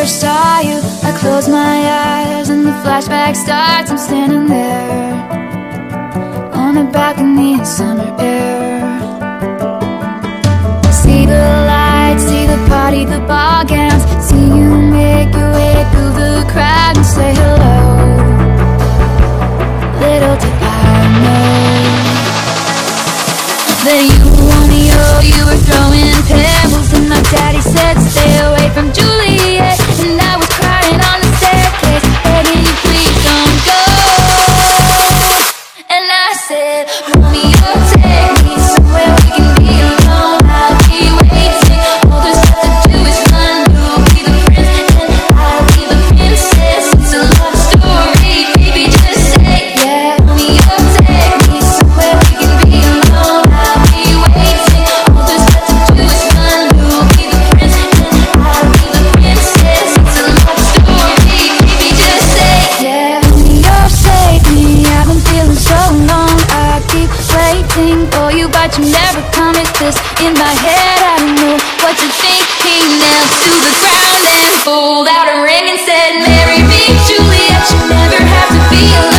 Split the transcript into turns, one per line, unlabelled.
first saw you, I close my eyes and the flashback starts. I'm standing there on a balcony in summer air. See the lights, see the party, the ball gowns. See you make your way through the crowd and say hello. Little did I know that you were Romeo, you were throwing pebbles, and my daddy said stay away from Juliet. And I was crying on the staircase, begging you please don't go. And I said, Romeo, take me somewhere we can be alone. I'll be waiting, all there's left to do is run. You'll be the prince and I'll be the princess. It's a love story, baby, just say yeah. Romeo, take me somewhere we can be alone. I'll be waiting, all there's left to do is run. You'll be the prince and I'll be the princess. It's a love story, baby, just say yeah. Romeo, save me, I've been feeling so alone. I keep waiting for you, but you never come. It's this in my head, I don't know what you're thinking. Knelt to the ground and pulled out a ring and said, marry me, Juliet, you never have to be alone.